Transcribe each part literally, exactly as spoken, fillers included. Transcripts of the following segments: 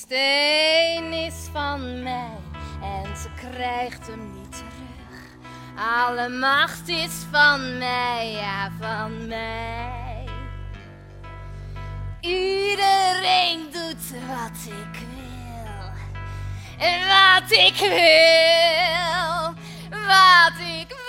steen is van mij en ze krijgt hem niet terug. Alle macht is van mij, ja, van mij. Iedereen doet wat ik wil. En wat ik wil. Wat ik wil.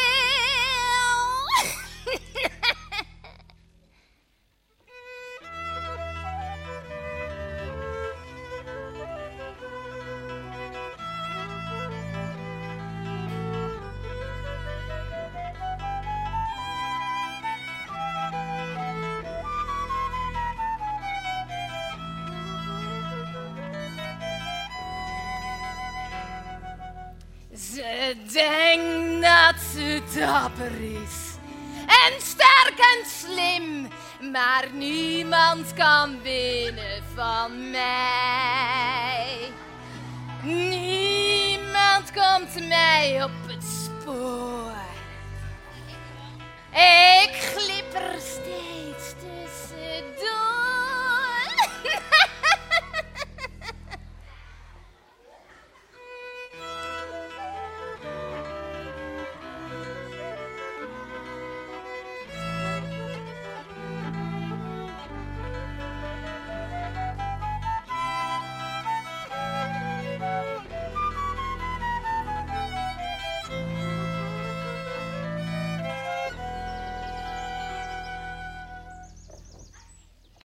Ze denkt dat ze dapper is en sterk en slim, maar niemand kan winnen van mij. Niemand komt mij op het spoor.